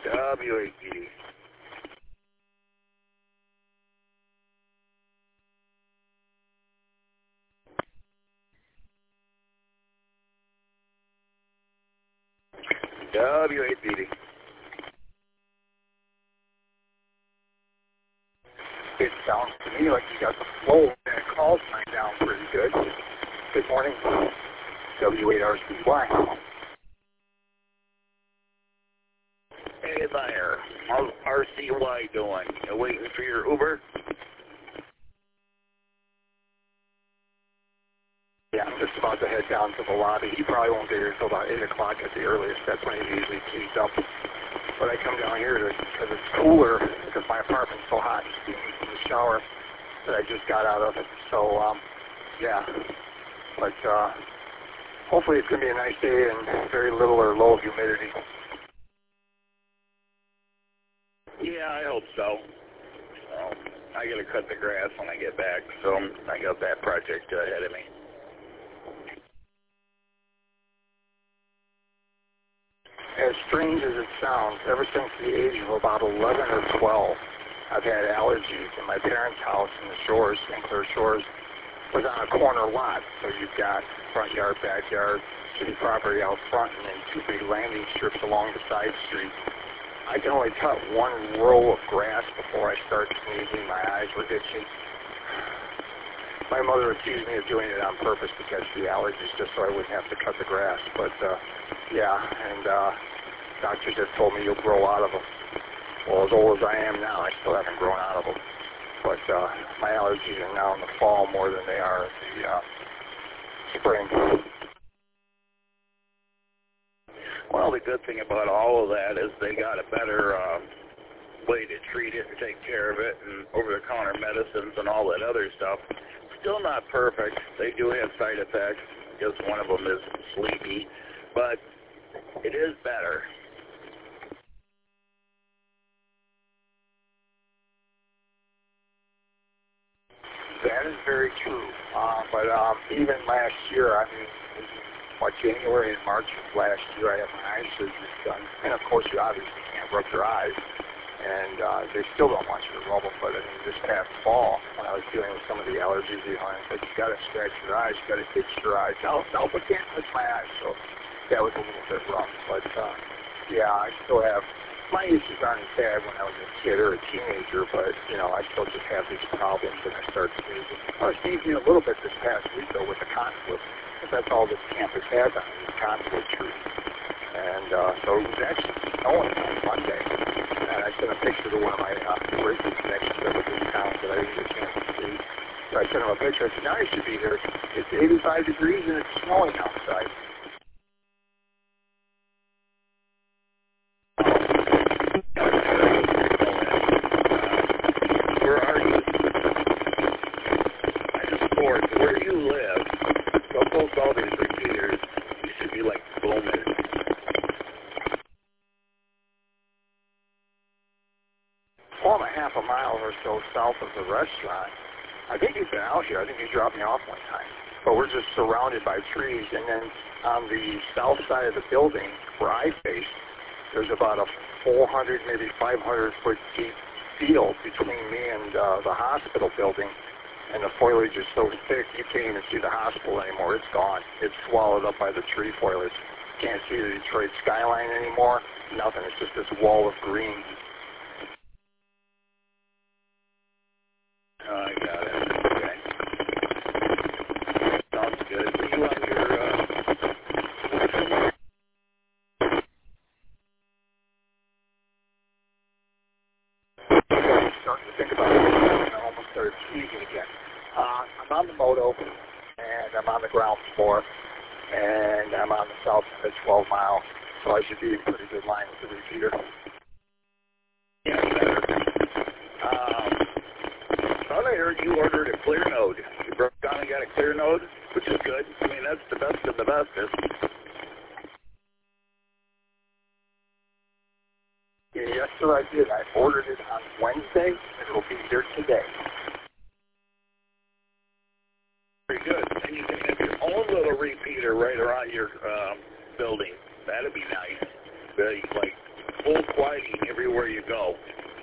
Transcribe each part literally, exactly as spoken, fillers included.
W A P D. W A P D. It sounds to me like you got the flow and calls line down pretty good. Good morning. W eight R C Y. Hey there. How's R C Y doing? You waiting for your Uber? Yeah, I'm just about to head down to the lobby. He probably won't get here until about eight o'clock at the earliest. That's when he usually tees up. But I come down here because it's cooler, because my apartment's so hot, steaming from the shower that I just got out of it. So, um, yeah. But uh, hopefully it's going to be a nice day and very little or low humidity. Yeah, I hope so. so I got to cut the grass when I get back, so I got that project ahead of me. As strange as it sounds, ever since the age of about eleven or twelve, I've had allergies. And my parents' house in the Shores, Saint Clair Shores, was on a corner lot. So you've got front yard, backyard, city property out front, and then two big landing strips along the side street. I can only cut one row of grass before I start sneezing. My eyes were itching. My mother accused me of doing it on purpose to catch the allergies just so I wouldn't have to cut the grass. But, uh, yeah, and uh, doctors have told me you'll grow out of them. Well, as old as I am now, I still haven't grown out of them. But uh, my allergies are now in the fall more than they are in the uh, spring. Well, the good thing about all of that is they got a better uh, way to treat it and take care of it, and over-the-counter medicines and all that other stuff. Still not perfect. They do have side effects. I guess one of them is sleepy, but it is better. That is very true. Uh, but um, even last year, I mean, what, January and March of last year, I had my eye surgery done. And of course, you obviously can't rub your eyes. And uh, they still don't want you to rub them. But I mean, this past fall, when I was dealing with some of the allergies, you know, I said, you got to scratch your eyes, you got to itch your eyes. No, no, I can't touch my eyes. So that was a little bit rough. But uh, yeah, I still have, my issues aren't as bad when I was a kid or a teenager, but, you know, I still just have these problems and I start sneezing. I was sneezing a little bit this past week, though, with the cottonwood, because that's all this campus has on it, is cottonwood trees. And uh, so it was actually snowing on Monday. And I sent a picture to one of my uh, braces connections that was in town that I didn't get a chance to see. So I sent him a picture. I said, now you should be here. It's eighty-five degrees and it's snowing outside. Where are you? I just poured. Where you live, so close to all these repeaters, you should be like booming. Well, I'm a half a mile or so south of the restaurant. I think you've been out here. I think you dropped me off one time. But we're just surrounded by trees. And then on the south side of the building where I face, there's about a four hundred, maybe five hundred foot deep field between me and uh, the hospital building. And the foliage is so thick, you can't even see the hospital anymore. It's gone. It's swallowed up by the tree foliage. You can't see the Detroit skyline anymore. Nothing. It's just this wall of green. Oh, I got it. Okay. Sounds good. Are you on your, uh... I'm starting to think about it, and I almost started sneezing again. Uh, I'm on the moto, and I'm on the ground floor, and I'm on the south side of twelve mile, so I should be in pretty good line with the repeater. Yeah, better. Um... I thought I heard you ordered a clear node. You broke down and got a clear node, which is good. I mean, that's the best of the bestest. Yeah, yes, sir, I did. I ordered it on Wednesday, and it'll be here today. Very good. And you can have your own little repeater right around your um, building. That'd be nice. Very, like, full quieting everywhere you go.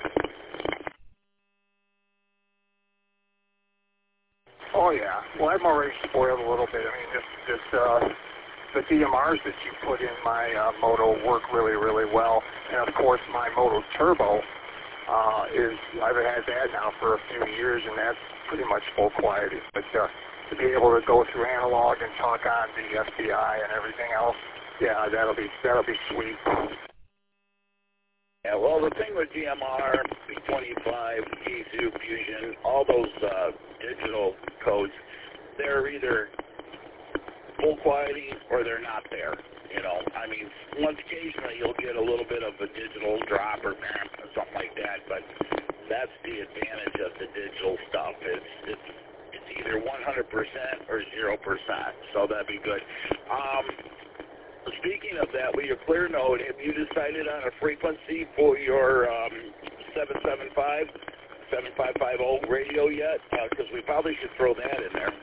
Oh yeah. Well, I'm already spoiled a little bit. I mean, this, this, uh, the D M Rs that you put in my uh, Moto work really, really well, and of course my Moto Turbo uh, is I've had that now for a few years, and that's pretty much full quieting. But uh, to be able to go through analog and talk on the F D I and everything else, yeah, that'll be that'll be sweet. Yeah, well, the thing with G M R, B twenty-five, G two Fusion, all those uh, digital codes, they're either full quieting or they're not there. You know, I mean, once occasionally you'll get a little bit of a digital drop or something like that, but that's the advantage of the digital stuff. It's it's it's either one hundred percent or zero percent, so that'd be good. Um, Speaking of that, with your clear node, have you decided on a frequency for your um, seven seven five, seven five five zero radio yet? Because uh, we probably should throw that in there.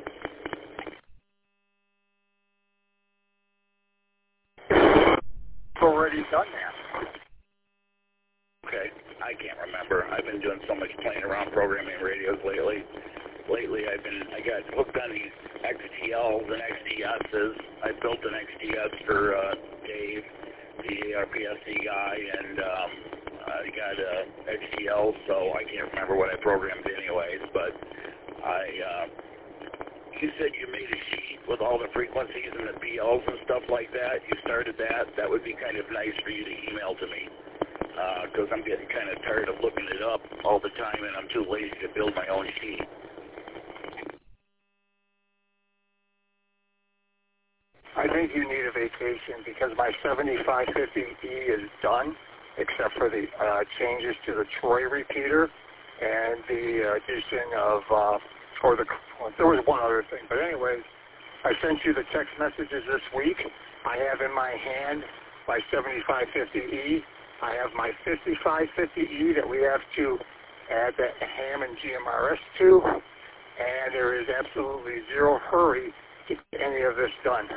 Already done that. Okay, I can't remember. I've been doing so much playing around programming radios lately. Lately, I've been I got hooked on these X T Ls and X T Ss. I built an X T S for uh, Dave, the A R P S C guy, and um, I got a X T L, so I can't remember what I programmed anyways. But I, uh, you said you made a sheet with all the frequencies and the P Ls and stuff like that. You started that. That would be kind of nice for you to email to me. Because uh, I'm getting kind of tired of looking it up all the time, and I'm too lazy to build my own sheet. I think you need a vacation because my seventy-five fifty E is done, except for the uh, changes to the Troy repeater and the uh, addition of, uh, or the, well, there was one other thing. But anyways, I sent you the text messages this week. I have in my hand my seventy-five fifty E. I have my fifty-five fifty E that we have to add the Hammond G M R S to, and there is absolutely zero hurry to get any of this done.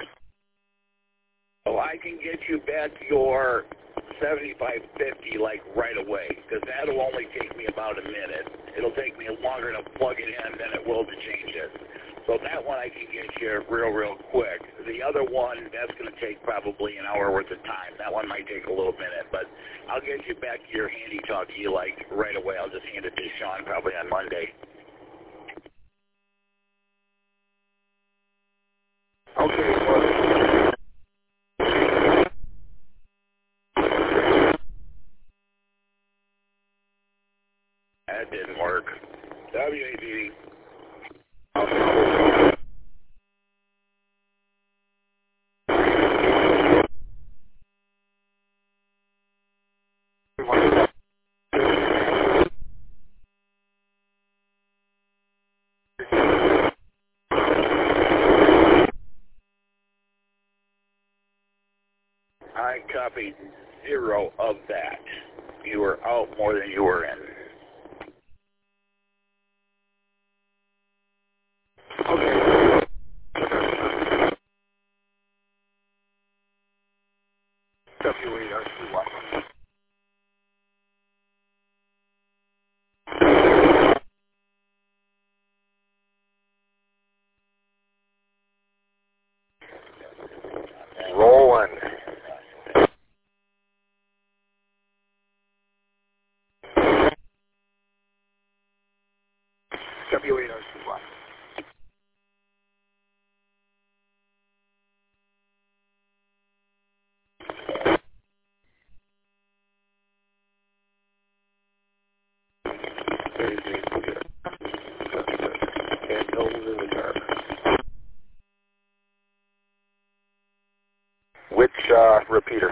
So I can get you back your seventy-five fifty like right away, because that'll only take me about a minute. It'll take me longer to plug it in than it will to change it. So that one I can get you real, real quick. The other one, that's going to take probably an hour worth of time. That one might take a little minute, but I'll get you back your handy talk to you like right away. I'll just hand it to Sean probably on Monday. Okay, well, that didn't work. W A D D. I copied zero of that. You were out more than you were in. okay. W eight R C Y. Rolling. W eight R C Y. Which uh, repeater?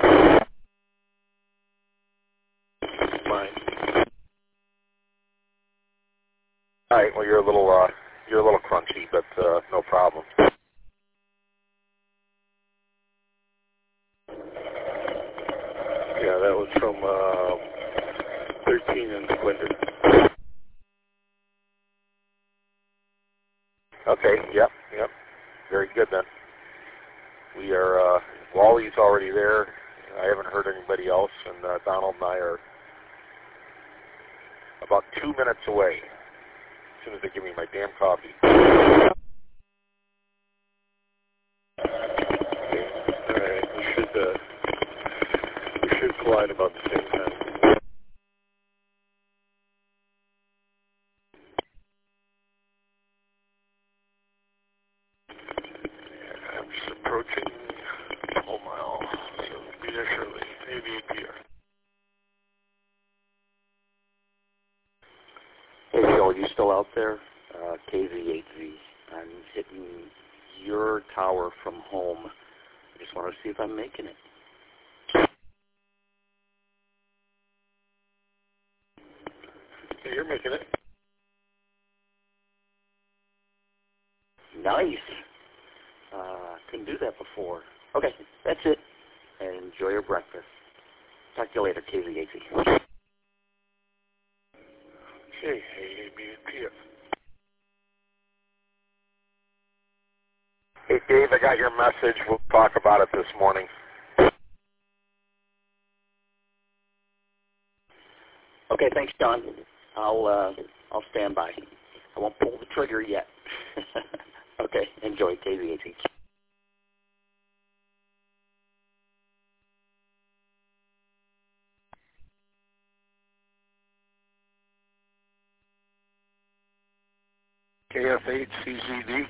Mine. All right. Well, you're a little uh, you're a little crunchy, but uh, no problem. Yeah, that was from uh, thirteen and Splendor. Okay. Yep. Yep. Very good then. We are. Uh, Wally's already there. I haven't heard anybody else, and uh, Donald and I are about two minutes away as soon as they give me my damn coffee. All right, we should, uh, we should collide about the same time. I'm just approaching Pole Mile, so be there shortly. eighty-eight P R. Hey, Phil, are you still out there? Uh, K Z eight Z. I'm hitting your tower from home. I just want to see if I'm making it. Yeah, you're making it. Nice. Uh, couldn't do that before. Okay, that's it. And enjoy your breakfast. Talk to you later, K Z eight Z. Okay, hey, be P F. Hey, Dave, I got your message. We'll talk about it this morning. Okay, thanks, John. I'll uh, I'll stand by. I won't pull the trigger yet. Okay, enjoy, K Z eight Z. K F eight C Z D.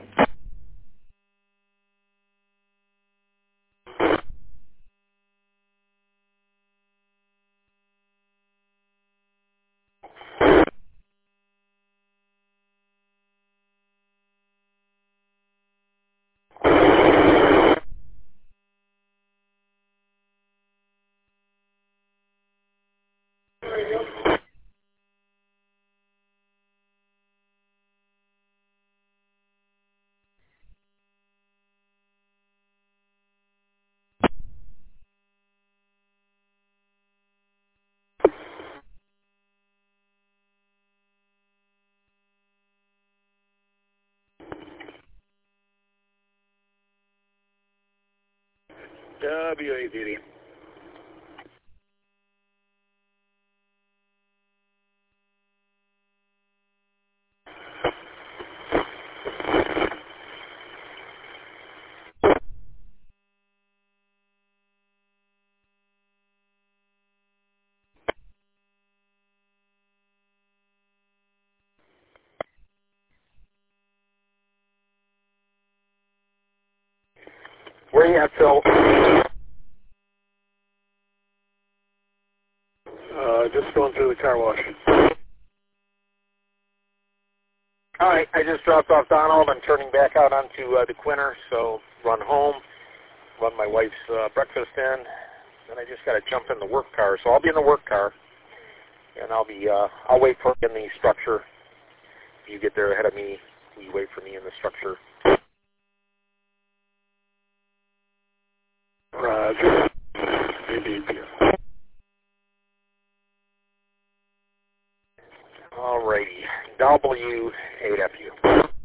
W eight D D. Where you at, Phil? Uh, just going through the car wash. All right, I just dropped off Donald. I'm turning back out onto uh, the Quinter, so run home, run my wife's uh, breakfast in, then I just got to jump in the work car. So I'll be in the work car, and I'll be uh, I'll wait for you in the structure. You get there ahead of me. You wait for me in the structure. Roger. Indeed. Alrighty. W eight F U.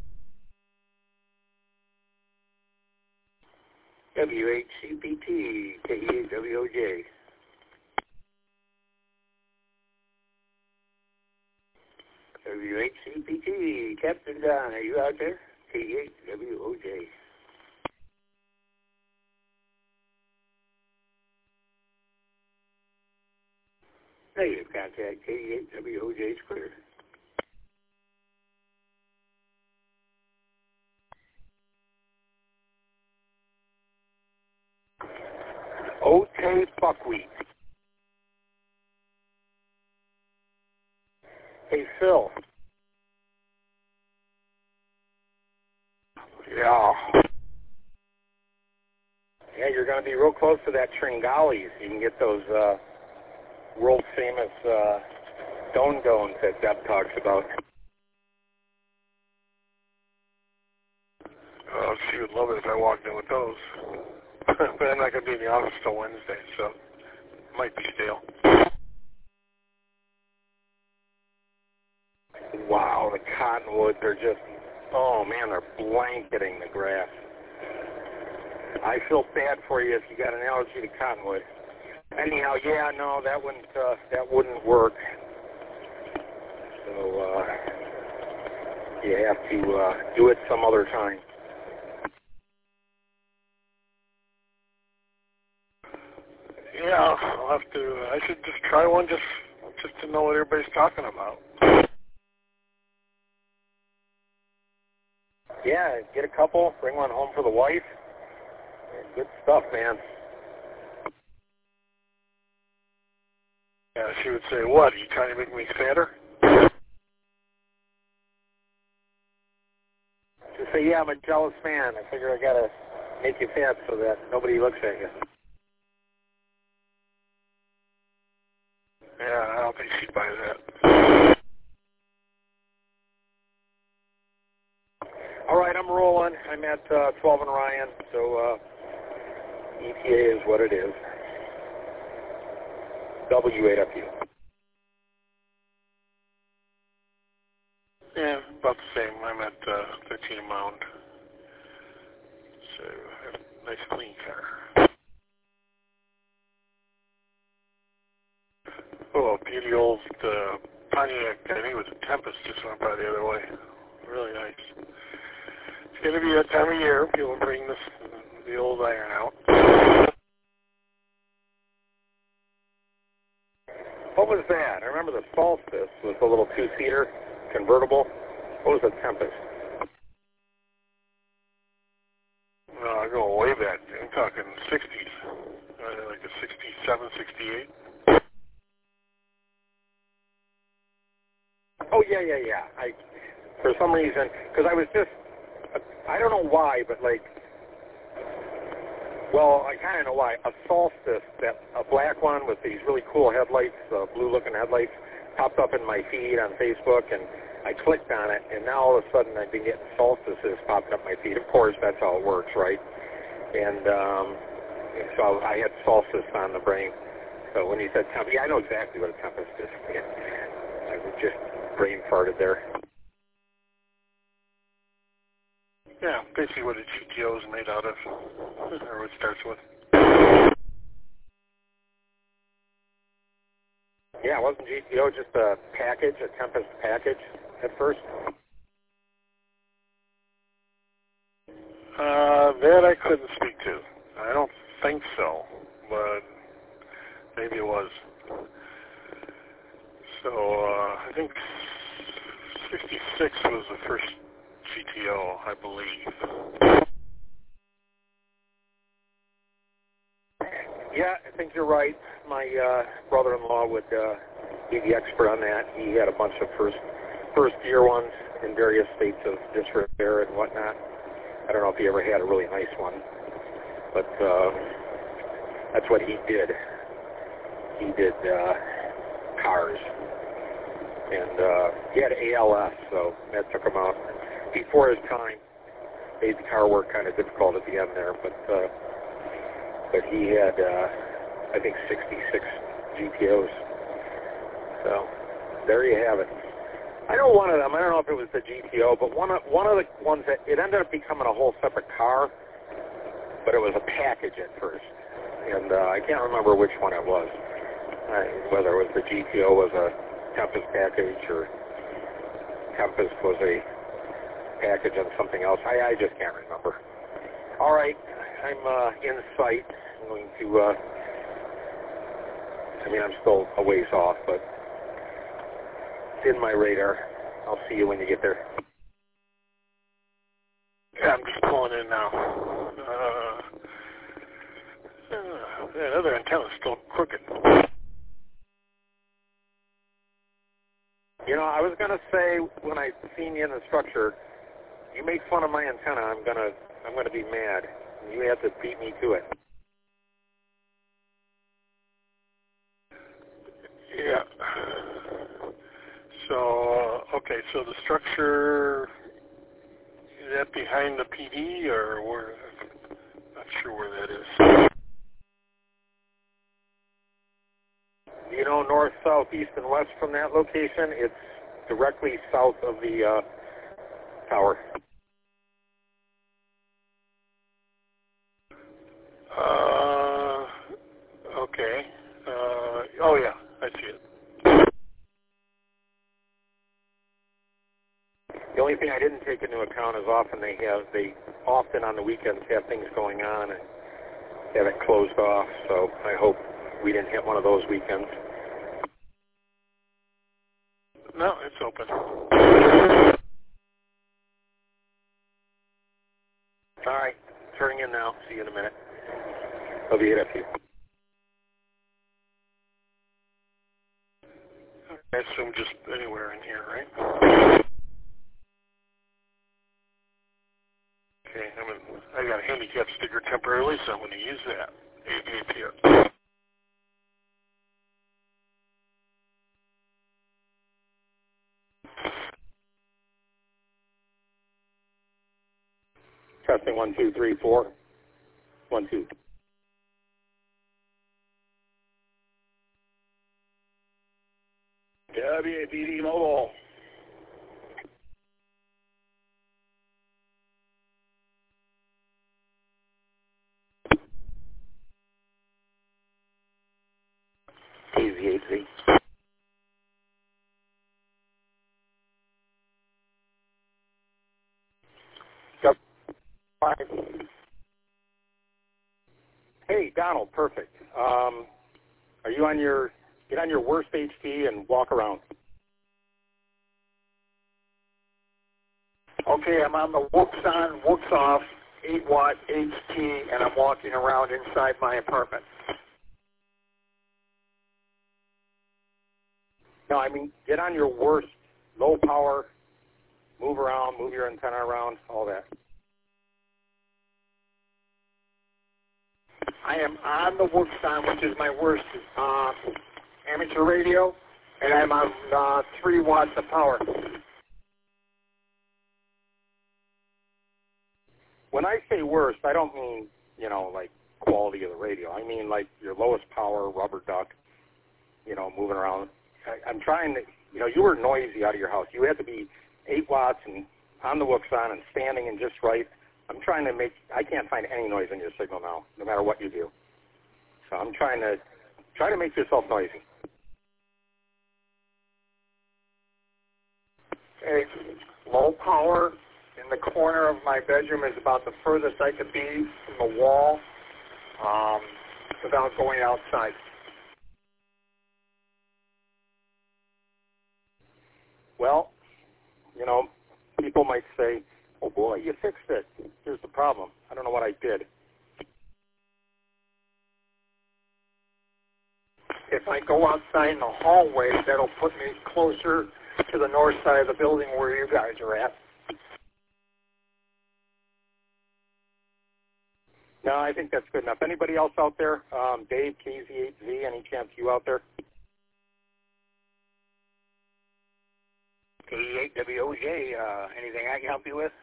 W eight C P T, K E eight W O J. W eight C P T, Captain Don, are you out there? K E eight W O J. Negative contact, K E eight W O J is clear. Otay buckwheat. Hey, Phil. Yeah. Yeah, you're going to be real close to that Tringali. You can get those uh, world famous uh, Don Dones that Deb talks about. Oh, she would love it if I walked in with those. But I'm not going to be in the office till Wednesday, so it might be stale. Wow, the cottonwoods are just, oh man, they're blanketing the grass. I feel bad for you if you got an allergy to cottonwood. anyhow, yeah, no, that wouldn't uh, that wouldn't work. So uh, you have to uh, do it some other time. Yeah, I'll have to. I should just try one just just to know what everybody's talking about. Yeah, get a couple, bring one home for the wife. Good stuff, man. Yeah, she would say, "What? Are you trying to make me fatter?" Just say, "Yeah, I'm a jealous man. I figure I gotta make you fat so that nobody looks at you." Yeah, I don't think she'd buy that. All right, I'm rolling. I'm at uh, twelve and Ryan, so uh, E T A is what it is. W eight F U. Yeah, about the same. I'm at uh, thirteen a mound. So, I have a nice clean car. Oh, beauty old uh, Pontiac, I think it was a Tempest, just went by the other way. Really nice. It's going to be that time of year. People bring this, the old iron out. What was that? I remember the Solstice was the little two-seater convertible. What was the Tempest? No, I go way back. I'm talking sixties. Uh, like a sixty-seven, sixty-eight. Oh, yeah, yeah, yeah. I, for some reason, because I was just, I don't know why, but like, well, I kind of know why. A Solstice, that a black one with these really cool headlights, uh, blue-looking headlights, popped up in my feed on Facebook, and I clicked on it, and now all of a sudden I've been getting Solstices popping up my feed. Of course, that's how it works, right? And um, so I had Solstice on the brain. So when you said Tempest, yeah, I know exactly what a Tempest is. I was just brain farted there. Yeah, basically what a G T O is made out of, or what it starts with. Yeah, it wasn't G T O, just a package, a Tempest package at first. Uh, that I couldn't speak to. I don't think so, but maybe it was. So, uh, I think sixty-six was the first G T O, I believe. Yeah, I think you're right. My uh, brother-in-law would uh, be the expert on that. He had a bunch of first first year ones in various states of disrepair and whatnot. I don't know if he ever had a really nice one, but uh, that's what he did. He did uh, cars, and uh, he had A L S, so that took him out before his time. Made the car work kind of difficult at the end there, but uh, but he had, uh, I think, sixty-six G T Os. So there you have it. I know one of them. I don't know if it was the G T O, but one of one of the ones that it ended up becoming a whole separate car, but it was a package at first, and uh, I can't remember which one it was. Uh, whether it was the G T O was a Tempest package or Tempest was a package on something else. I, I just can't remember. All right, I'm uh, in sight. I'm going to. Uh, I mean, I'm still a ways off, but it's in my radar. I'll see you when you get there. Yeah, I'm just pulling in now. Uh, uh, that other antenna's still crooked. You know, I was going to say when I seen you in the structure, you make fun of my antenna, I'm going to I'm going to be mad. You have to beat me to it. Yeah. So, uh, okay, so the structure, is that behind the P D, or where? Not sure where that is. You know, north, south, east, and west from that location, it's directly south of the uh, tower. Uh, okay. The only thing I didn't take into account is often they have, they often on the weekends have things going on and have it closed off, so I hope we didn't hit one of those weekends. No, it's open. All right, turning in now. See you in a minute. I'll be at you. I assume just anywhere in here, right? Okay, I'm in, I got a handicap sticker temporarily, so I'm going to use that. A V A P R. Testing one, two, three, four. One, two. W A P D Mobile. K Z eight Z. Hey, Donald, perfect. Um, are you on your, get on your worst H T and walk around. Okay, I'm on the whoops on, whoops off, eight watt H T, and I'm walking around inside my apartment. No, I mean, get on your worst, low power, move around, move your antenna around, all that. I am on the whoops on, which is my worst uh, amateur radio, and I'm on uh, three watts of power. When I say worst, I don't mean, you know, like quality of the radio. I mean like your lowest power, rubber duck, you know, moving around. I, I'm trying to, you know, you were noisy out of your house. You had to be eight watts and on the whoops on and standing and just right. I'm trying to make, I can't find any noise in your signal now, no matter what you do. So I'm trying to, try to make yourself noisy. Okay, low power in the corner of my bedroom is about the furthest I could be from the wall um, without going outside. Well, you know, people might say, oh boy, you fixed it. Here's the problem. I don't know what I did. If I go outside in the hallway, that'll put me closer to the north side of the building where you guys are at. No, I think that's good enough. Anybody else out there? Um, Dave, K Z eight Z, any chance you out there? K E eight W O J, uh, anything I can help you with?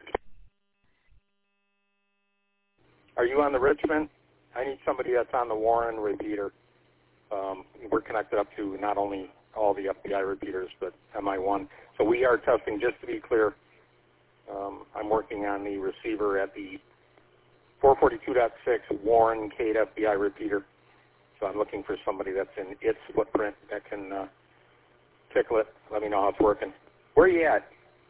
Are you on the Richmond? I need somebody that's on the Warren repeater. Um, we're connected up to not only all the F B I repeaters, but M I one. So we are testing, just to be clear, um, I'm working on the receiver at the four forty-two point six Warren Cade F B I repeater. So I'm looking for somebody that's in its footprint that can uh, tickle it. Let me know how it's working. Where are you at?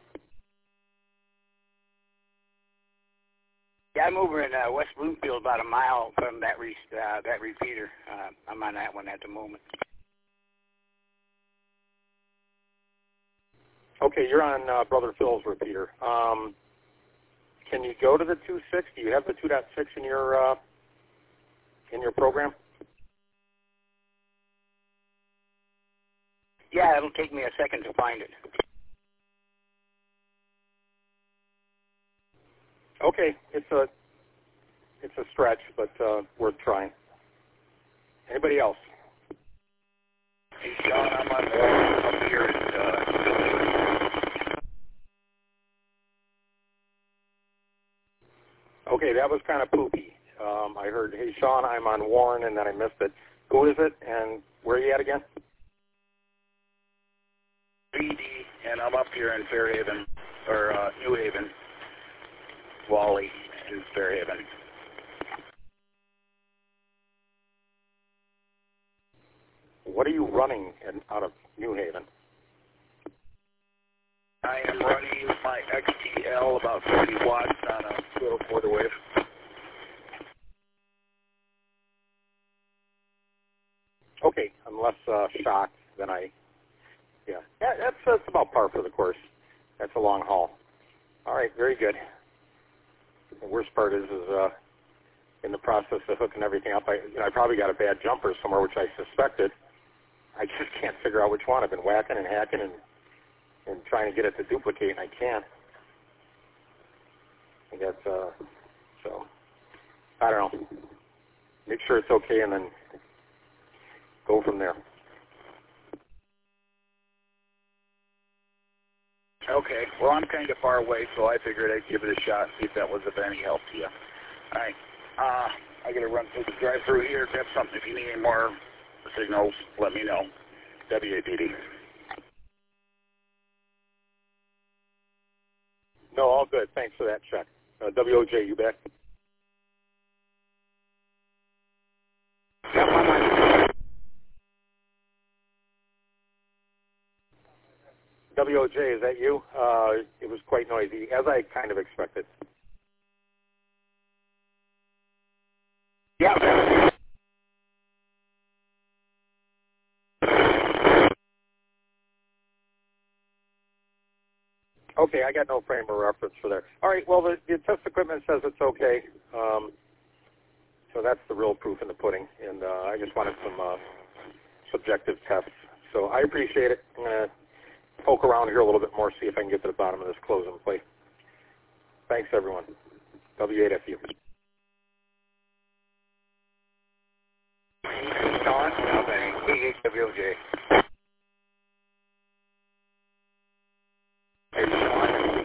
Yeah, I'm over in uh, West Bloomfield, about a mile from that re- uh, that repeater. Uh, I'm on that one at the moment. Okay, you're on uh, Brother Phil's repeater. Um, can you go to the two point six? Do you have the two point six in your uh, in your program? Yeah, it'll take me a second to find it. Okay, it's a it's a stretch, but uh, worth trying. Anybody else? Hey, Sean, I'm on Warren up here at uh, Okay, that was kind of poopy. Um, I heard, hey, Sean, I'm on Warren, and then I missed it. Who is it, and where are you at again? B D, and I'm up here in Fairhaven, or uh, New Haven, Wally in Fairhaven. What are you running in, out of New Haven? I am running my X T L about fifty watts on a little quarter wave. Okay, I'm less uh, shocked than I, yeah. yeah that's, that's about par for the course. That's a long haul. All right, very good. The worst part is, is uh, in the process of hooking everything up, I, you know, I probably got a bad jumper somewhere, which I suspected. I just can't figure out which one. I've been whacking and hacking and, and trying to get it to duplicate, and I can't. I guess, uh, so, I don't know. Make sure it's okay, and then go from there. Okay. Well, I'm kind of far away, so I figured I'd give it a shot and see if that was of any help to you. All right. Uh, I got to run through the drive-through here. Grab something. If you need any more signals, let me know. W A P D. No, all good. Thanks for that check. Uh, W O J, you back? Yep, I'm on. W O J, is that you? Uh, it was quite noisy, as I kind of expected. Yeah. Okay, I got no frame of reference for there. All right, well, the, the test equipment says it's okay. Um, so that's the real proof in the pudding. And uh, I just wanted some uh, subjective tests. So I appreciate it. I'm going to poke around here a little bit more, see if I can get to the bottom of this close and play. Thanks, everyone. W eight F U. Don, E H W O J. Hey, Sean.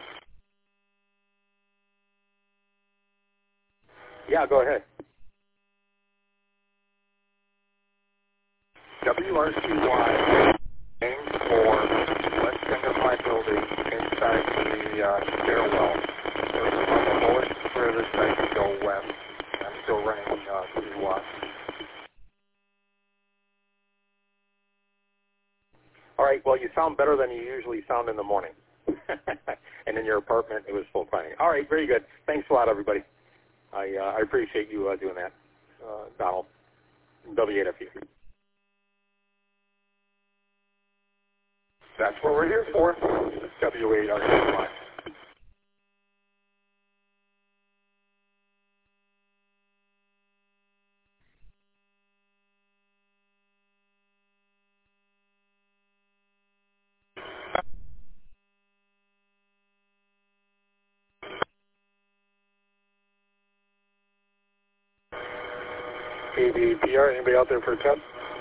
Yeah, go ahead. W R C Y aimed for west end of my building inside the uh, stairwell. There's some bullets for this I can go west. I'm still running uh, three watts. All right, well, you sound better than you usually sound in the morning. And in your apartment, it was full crying. All right, very good. Thanks a lot, everybody. I, uh, I appreciate you uh, doing that, uh, Donald. W eight F U. That's what we're here for. W eight R C Y. A B P R, anybody out there for a test?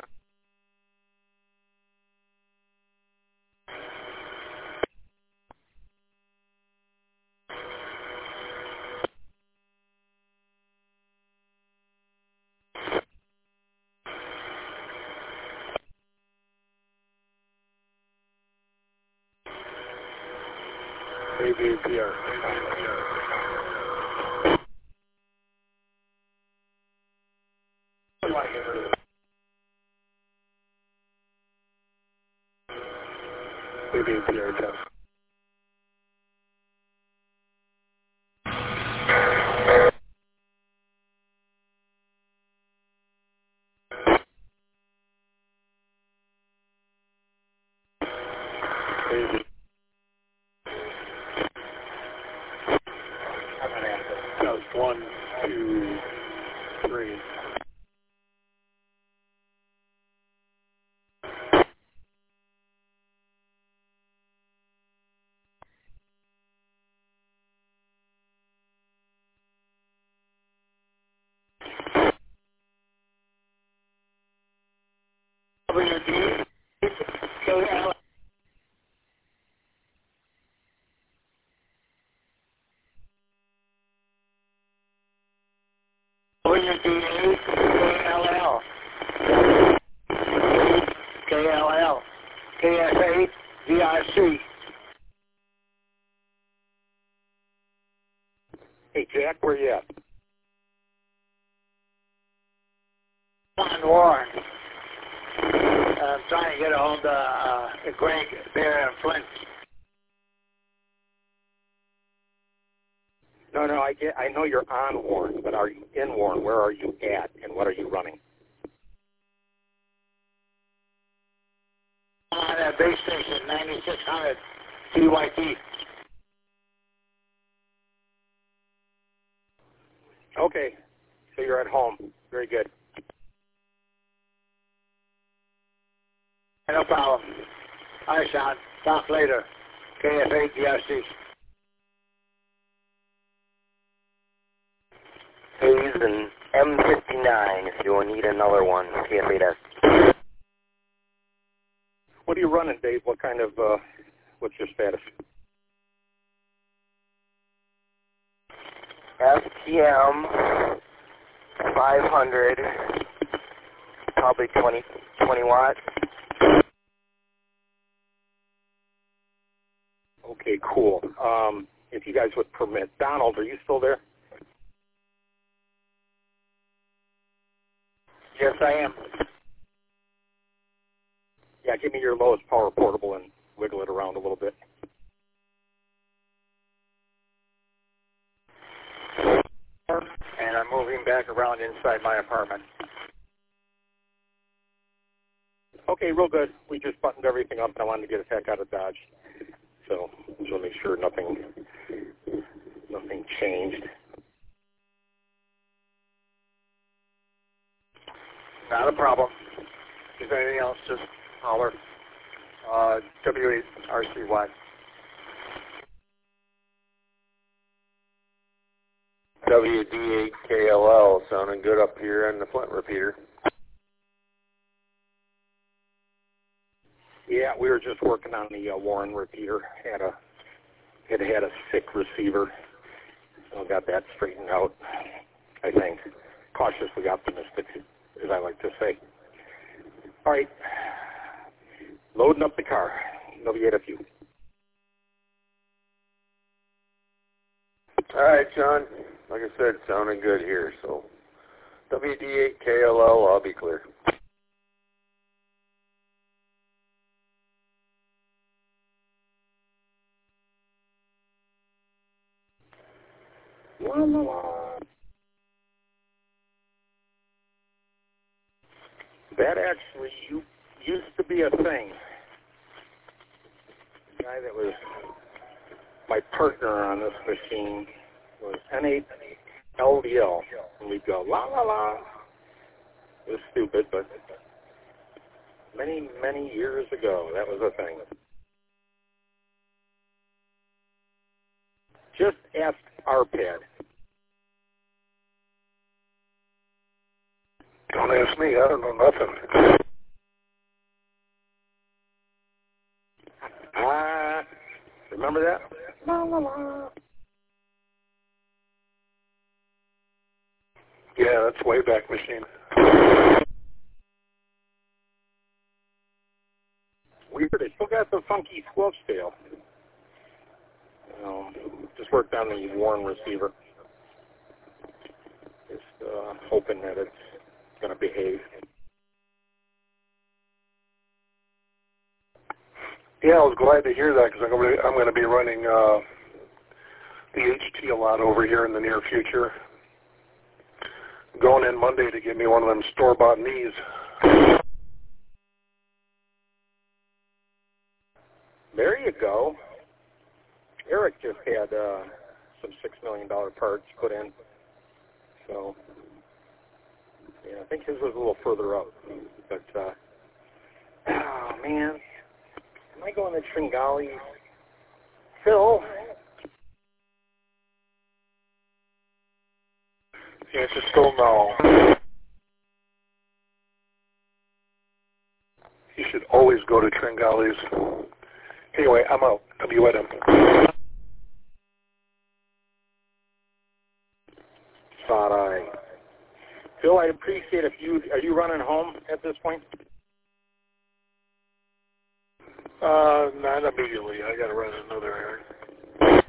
A B P R. A B P R test. That was one, two, three. W D, K L. W D A, K L L. K L L. K S A, V R C. Hey, Jack, where you at? John Warren. I'm trying to get a hold of uh, Greg there in Flint. No, no, I get. I know you're on Warren, but are you in Warren? Where are you at, and what are you running? On that base station, ninety-six hundred T Y T. Okay, so you're at home. Very good. No problem. All right, Sean. Talk later. K F eight D R C. Hayes and M fifty-nine if you will need another one, K F eight S. What are you running, Dave? What kind of, uh, what's your status? F T M five hundred, probably twenty, twenty watts. Okay, cool. Um, if you guys would permit. Donald, are you still there? Yes, I am. Yeah, give me your lowest power portable and wiggle it around a little bit. And I'm moving back around inside my apartment. Okay, real good. We just buttoned everything up, and I wanted to get us heck out of Dodge. So, just want to make sure nothing, nothing changed. Not a problem. If there's anything else, just holler. Uh, W eight R C Y. W D eight K L L, sounding good up here on the Flint repeater. Yeah, we were just working on the uh, Warren repeater. Had a it had a sick receiver, so got that straightened out. I think cautiously optimistic, as I like to say. All right, loading up the car. W eight F U. All right, John. Like I said, sounding good here. So W D eight K L L, I'll be clear. La, la, la. That actually used to be a thing. The guy that was my partner on this machine was N eight L D L, and we'd go la la la. It was stupid, but many, many years ago, that was a thing. Just ask R P A D. Don't ask me. I don't know nothing. Ah, remember that? La la la. Yeah, that's way back machine. Weird. I still got the funky twelve scale. Um, just worked on the Warren receiver. Just uh, hoping that it's going to behave. Yeah, I was glad to hear that because I'm going to I'm going to be running uh, the H T a lot over here in the near future. Going in Monday to get me one of them store-bought knees. There you go. Eric just had uh, some six million dollar parts put in. So, yeah, I think his was a little further up. But, uh, oh, man. Am I going to Tringali? Phil? The answer's still no. You should always go to Tringali's. Anyway, I'm out. W at him. Thought I. Phil, I'd appreciate if you, are you running home at this point? Uh, not immediately. I got to run another errand.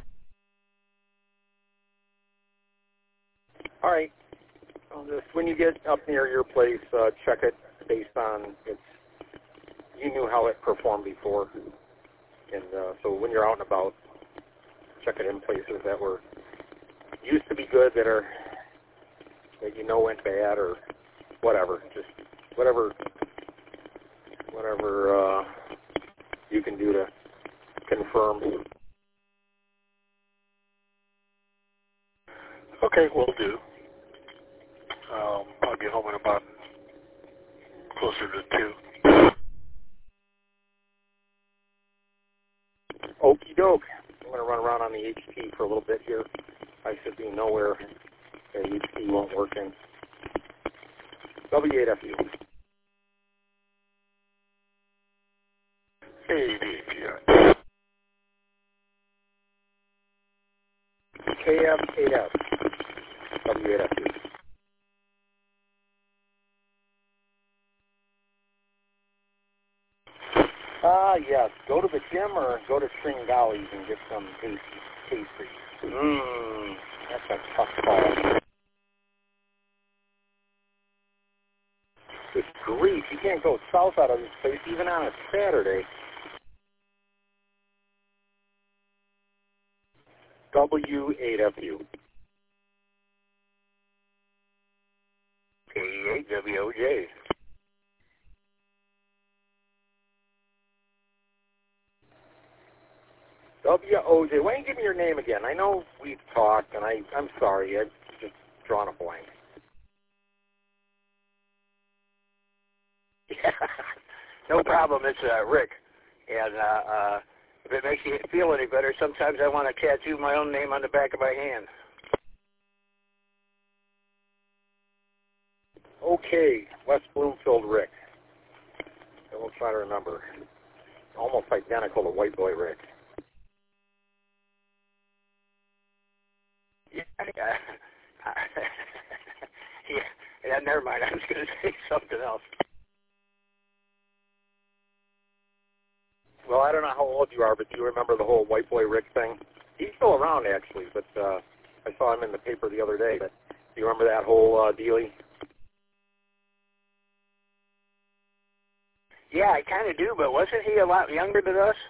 All right. Well, just when you get up near your place, uh, check it based on its. You knew how it performed before, and uh, so when you're out and about, check it in places that were used to be good that are that you know went bad or whatever. Just whatever whatever uh, you can do to confirm. Okay, will do. Um, I'll get home in about closer to two. Okie doke. I'm going to run around on the H T for a little bit here. I should be nowhere that H T won't work in. W eight F U. A D P I. K F eight F. W eight F U. Ah, uh, yes. Go to the gym or go to Tringali's and get some pastries. Mmm, that's a tough call. Good grief, you can't go south out of this place even on a Saturday. W eight F U. K eight W O J. W O J. Why don't you give me your name again? I know we've talked, and I, I'm sorry. I've just drawn a blank. No problem. It's uh, Rick. And uh, uh, if it makes you feel any better, sometimes I want to tattoo my own name on the back of my hand. Okay, West Bloomfield Rick. I will try to remember. Almost identical to White Boy Rick. Yeah, yeah. yeah, yeah, never mind. I was going to say something else. Well, I don't know how old you are, but do you remember the whole White Boy Rick thing? He's still around, actually, but uh, I saw him in the paper the other day. But do you remember that whole uh, dealie? Yeah, I kind of do, but wasn't he a lot younger than us?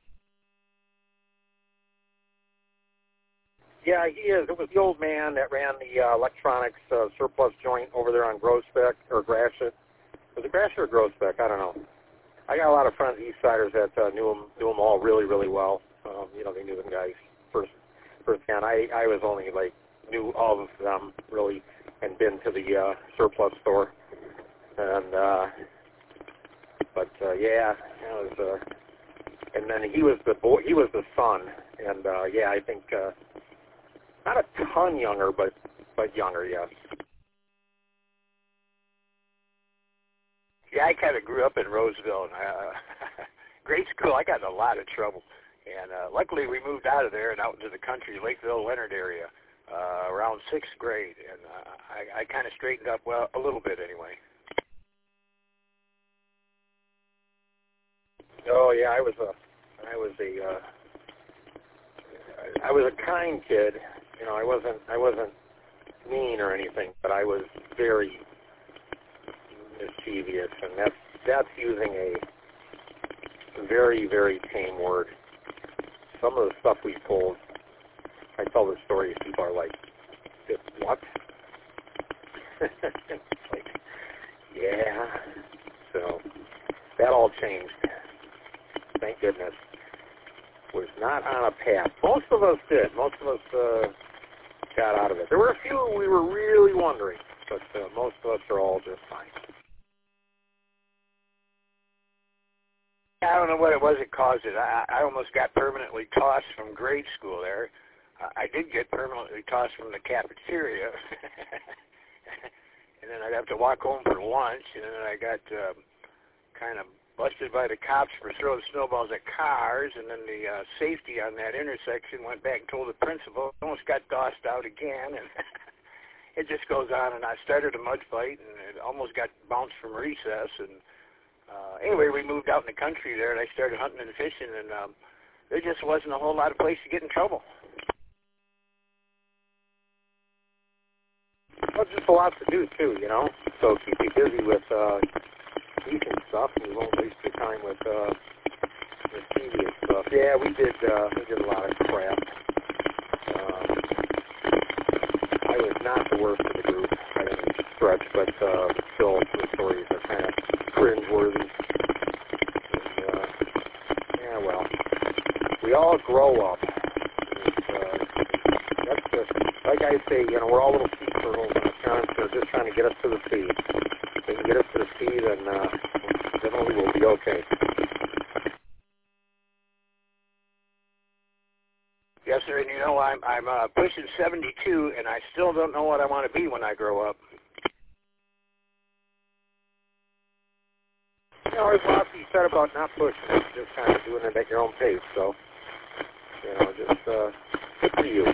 Yeah, he is. It was the old man that ran the uh, electronics uh, surplus joint over there on Groesbeck, or Gratiot. Was it Gratiot or Groesbeck? I don't know. I got a lot of friends, Eastsiders, that uh, knew him, knew him all really, really well. Um, you know, they knew them guys first, firsthand. I, I was only like knew of them really, and been to the uh, surplus store. And uh, but uh, yeah, it was. Uh, and then he was the boy. He was the son, and uh, yeah, I think uh, not a ton younger, but but younger, yes. Yeah, I kind of grew up in Roseville, and uh, great school. I got in a lot of trouble, and uh, luckily we moved out of there and out into the country, Lakeville, Leonard area, uh, around sixth grade, and uh, I, I kind of straightened up well a little bit anyway. Oh yeah, I was a, I was a, uh, I was a kind kid. You know, I wasn't, I wasn't mean or anything, but I was very mischievous, and that's that's using a very, very tame word. Some of the stuff we pulled, I tell the stories, people are like, what? Like, yeah. So that all changed. Thank goodness. Was not on a path. Most of us did. Most of us uh, got out of it. There were a few we were really wondering, but uh, most of us are all just fine. I don't know what it was that caused it. I, I almost got permanently tossed from grade school there. Uh, I did get permanently tossed from the cafeteria. And then I'd have to walk home for lunch, and then I got um, kind of busted by the cops for throwing snowballs at cars, and then the uh, safety on that intersection went back and told the principal. Almost got dossed out again, and it just goes on. And I started a mud fight, and it almost got bounced from recess, and Uh, anyway, we moved out in the country there, and I started hunting and fishing, and um, there just wasn't a whole lot of place to get in trouble. Well, just a lot to do, too, you know? So keep you busy with uh, decent stuff, and you won't waste your time with uh, mischievous stuff. Yeah, we did, uh, we did a lot of crap. Um, stretch, but uh, still the stories are kind of cringeworthy. And, uh, yeah, well, we all grow up. And, uh, that's just, like I say, you know, we're all little sea turtles, and the parents are just trying to get us to the sea. If they can get us to the sea, then uh, generally we'll be okay. Yes, sir, and you know, I'm I'm uh, pushing seventy-two, and I still don't know what I want to be when I grow up. You know, there's lots to be said about not pushing it, just kind of doing it at your own pace. So, you know, just uh, good for you.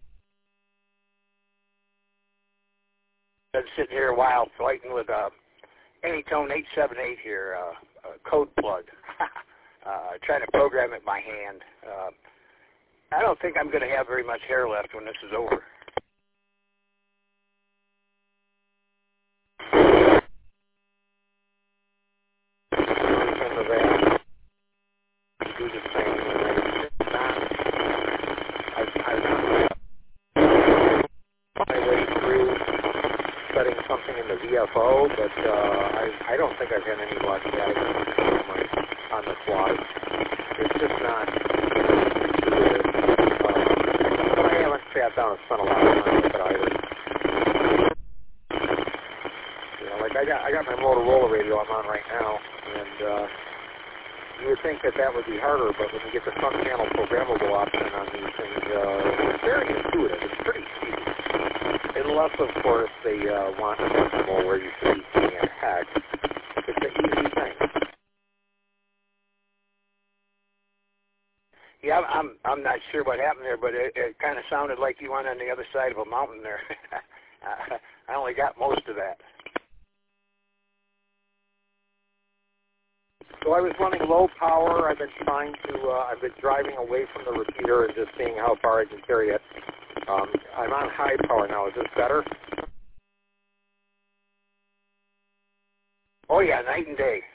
Been sitting here a while fighting with uh, Anytone eight seven eight here, uh, a code plug, uh, trying to program it by hand. Uh, I don't think I'm going to have very much hair left when this is over. Do the same. I've, I've my way through setting something in the V F O, but uh, I, I don't think I've had any luck yet on, my, on the fly. It's just not intuitive. Uh, but I haven't sat down and spent a lot of time with it either. You know, like I got I got my Motorola radio I'm on right now, and uh, you would think that that would be harder, but when you get the front panel programmable option on these things, uh, it's very intuitive. It's pretty easy. Unless, of course, they uh, want a decimal where you should be seeing a hex. It's an easy thing. Yeah, I'm I'm not sure what happened there, but it, it kind of sounded like you went on the other side of a mountain there. I only got most of that. So I was running low power. I've been trying to, uh, I've been driving away from the repeater and just seeing how far I can carry it. Um, I'm on high power now. Is this better? Oh, yeah, night and day.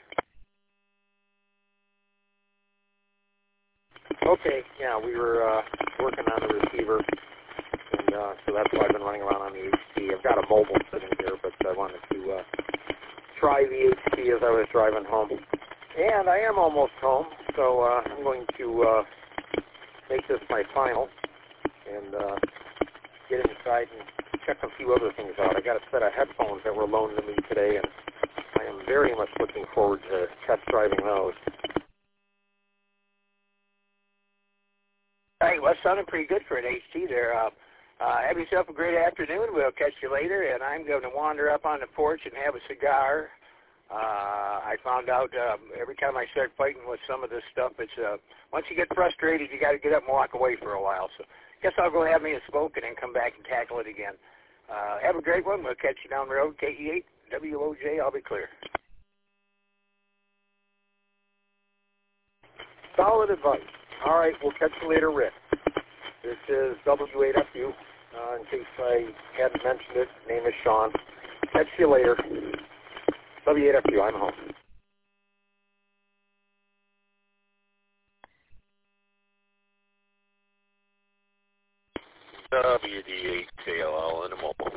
Okay, yeah, we were uh, working on the receiver, and uh, so that's why I've been running around on the H T. I've got a mobile sitting here, but I wanted to uh, try the H T as I was driving home. And I am almost home, so uh, I'm going to uh, make this my final and uh, get inside and check a few other things out. I got a set of headphones that were loaned to me today, and I am very much looking forward to test driving those. Hey, well, sounding pretty good for an H T there. Uh, uh, have yourself a great afternoon. We'll catch you later, and I'm going to wander up on the porch and have a cigar. Uh, I found out uh, every time I start fighting with some of this stuff, it's uh, once you get frustrated, you got to get up and walk away for a while. So I guess I'll go have me a smoke and then come back and tackle it again. Uh, have a great one. We'll catch you down the road. K E eight W O J, I'll be clear. Solid advice. All right, we'll catch you later, Rick. This is W eight F U. Uh, in case I hadn't mentioned it, name is Sean. Catch you later. W eight F U, I'm home. W D eight K L L in a mobile.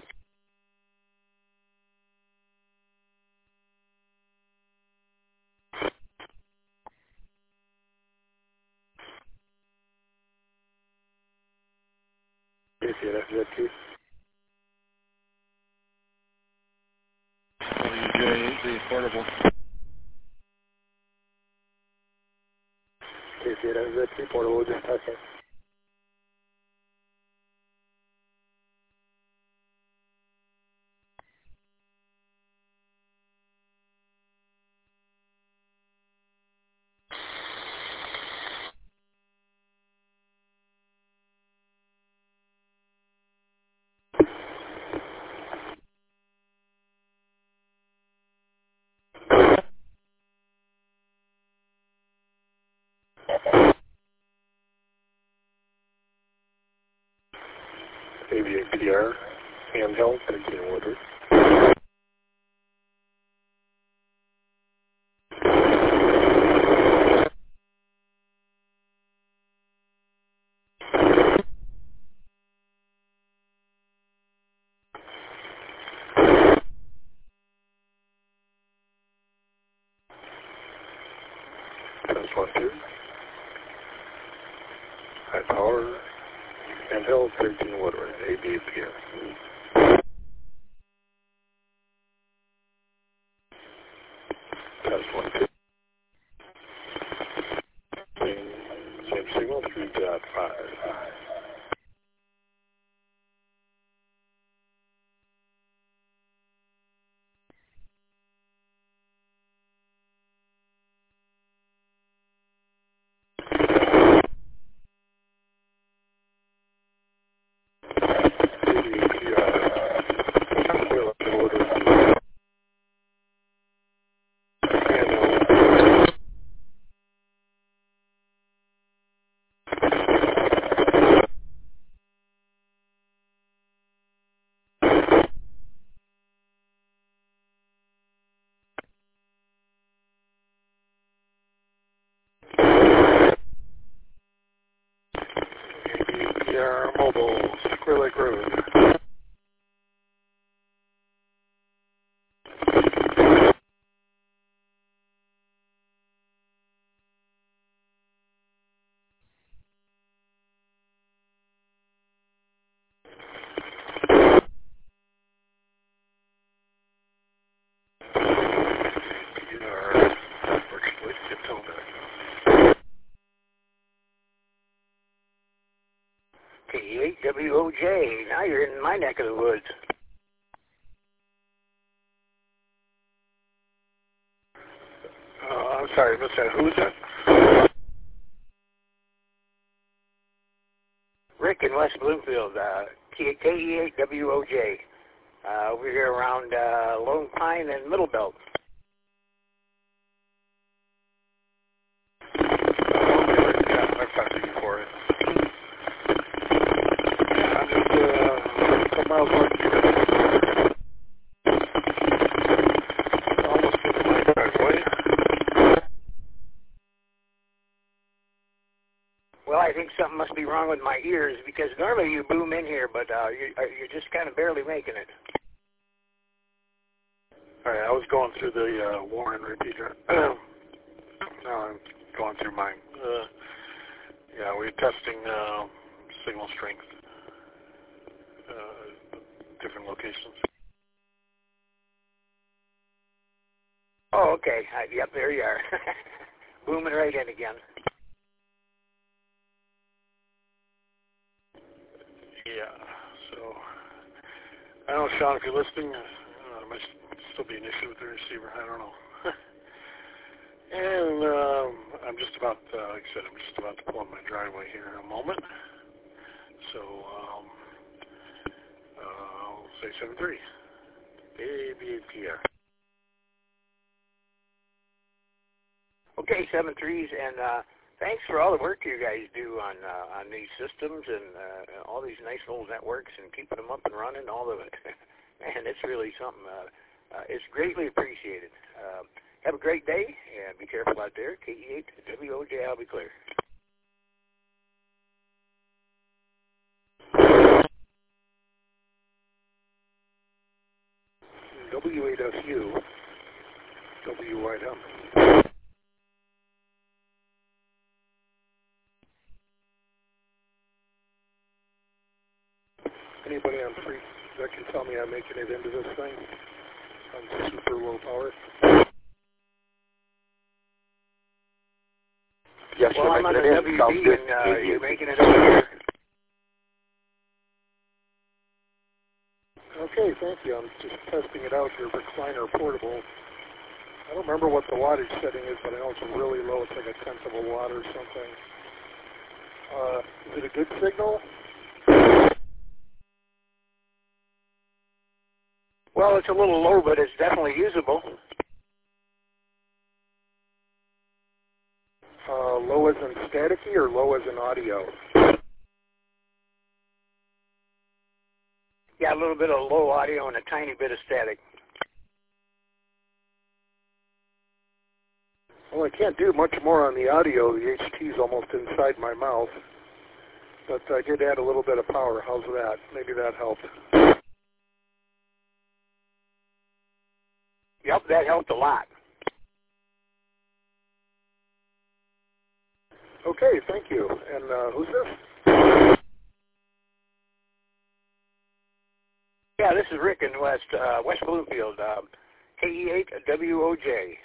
K C N F Z two. W J eight, the portable. K C N F Z two, portable, just okay. A V eight P R, handheld, thirteen orders. one, two. High power. Handheld, thirteen Woodward. A B here. Test one, two. Same, same signal, three dot five. Mobile, Square Lake Road. K E eight W O J, now you're in my neck of the woods. Uh, I'm sorry, I missed that. Who is that? Rick in West Bloomfield, uh, K E eight W O J. Uh, over here around uh, Lone Pine and Middle Belt. Yeah, I've talked to you before. Yeah, I'm just uh, a couple miles north of here. Almost to my driveway. Well, I think something must be wrong with my ears because normally you boom in here, but uh, you, you're just kind of barely making it. All right, I was going through the uh, Warren repeater. Now I'm going through mine. Uh, yeah, we're testing uh, signal strength, uh, different locations. Oh, okay. Uh, yep, there you are. Booming right in again. Yeah, so I don't know, Sean, if you're listening, uh, there might still be an issue with the receiver. I don't know. And um, I'm just about, uh, like I said, I'm just about to pull in my driveway here in a moment. So um, uh, I'll say seven three. A B A P R. Okay, seven threes, and uh, thanks for all the work you guys do on uh, on these systems and uh, all these nice little networks and keeping them up and running, all of it. Man, it's really something. Uh, uh, it's greatly appreciated. Uh, have a great day, and be careful out there. K E eight W O J, I'll be clear. W eight S U, W Y M. Anybody on free that can tell me I'm making it into this thing on super low power? Yes, well, we're I'm on making the it in. W Sounds D, good. and uh, you're making it over here. Okay, thank you. I'm just testing it out here, recliner portable. I don't remember what the wattage setting is, but I know it's really low. It's like a tenth of a watt or something. Uh, is it a good signal? Well, it's a little low, but it's definitely usable. Uh, low as in staticky or low as in audio? Yeah, a little bit of low audio and a tiny bit of static. Well, I can't do much more on the audio. The H T is almost inside my mouth. But I did add a little bit of power. How's that? Maybe that helped. Yep, that helped a lot. Okay, thank you. And uh, who's this? Yeah, this is Rick in West uh, West Bloomfield, um, K E eight W O J.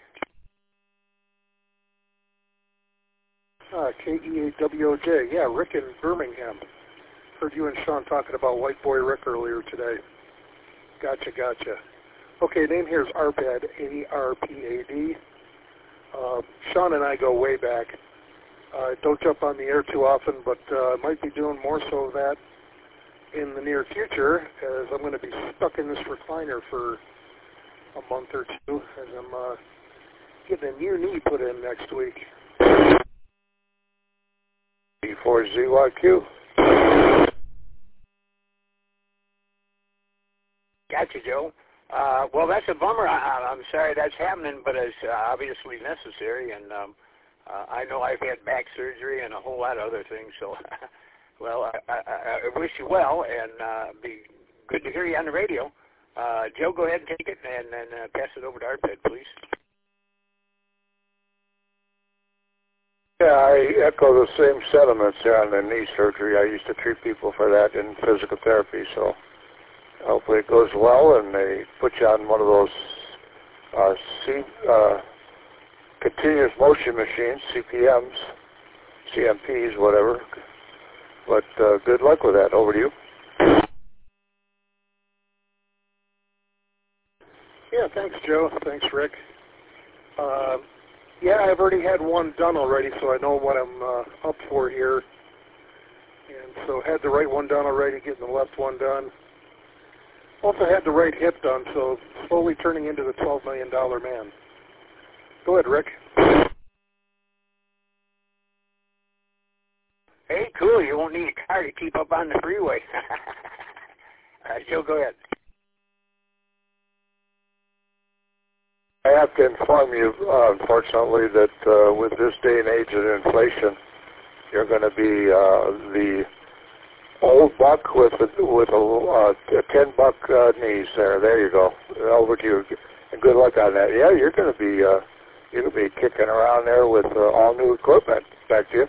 Uh, K E eight W O J. Yeah, Rick in Birmingham. Heard you and Sean talking about White Boy Rick earlier today. Gotcha, gotcha. Okay, name here is Arpad, A R P A D. Uh, Sean and I go way back. Uh, don't jump on the air too often, but uh, might be doing more so of that in the near future, as I'm going to be stuck in this recliner for a month or two, as I'm uh, getting a new knee put in next week. E four Z Y Q. Gotcha, Joe. Uh, well, that's a bummer. I, I'm sorry that's happening, but it's uh, obviously necessary. And um, uh, I know I've had back surgery and a whole lot of other things. So, well, I, I, I wish you well, and uh, be good to hear you on the radio. Uh, Joe, go ahead and take it, and then uh, pass it over to Arpad, please. Yeah, I echo the same sentiments here on the knee surgery. I used to treat people for that in physical therapy, so hopefully it goes well and they put you on one of those uh, C, uh, continuous motion machines, C P Ms, C M Ps, whatever. But uh, good luck with that. Over to you. Yeah, thanks, Joe. Thanks, Rick. Uh, yeah, I've already had one done already, so I know what I'm uh, up for here. And so had the right one done already, getting the left one done. Also had the right hip done, so slowly turning into the twelve million dollar man. Go ahead, Rick. Hey, cool. You won't need a car to keep up on the freeway. All right, Joe, go ahead. I have to inform you, uh, unfortunately, that uh, with this day and age of inflation, you're going to be uh, the old buck with a, with a, uh, a ten buck uh, knees there. There you go. Over to you, and good luck on that. Yeah, you're going to be uh, you're going to be kicking around there with uh, all new equipment. Back to you.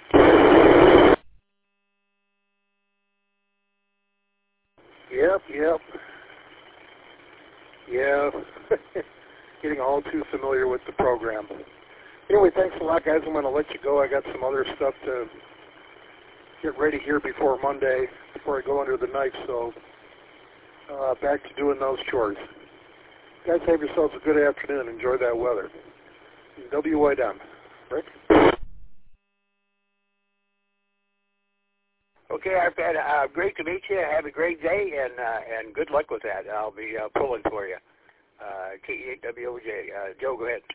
Yep, yep. Yeah. Getting all too familiar with the program. Anyway, thanks a lot, guys. I'm going to let you go. I got some other stuff to get ready here before Monday, before I go under the knife, so uh, back to doing those chores. Guys, have yourselves a good afternoon. Enjoy that weather. W Y M. Rick? Okay, Arpad, uh, great to meet you. Have a great day, and uh, and good luck with that. I'll be uh, pulling for you. Uh, K E eight W O J. Uh, Joe, go ahead.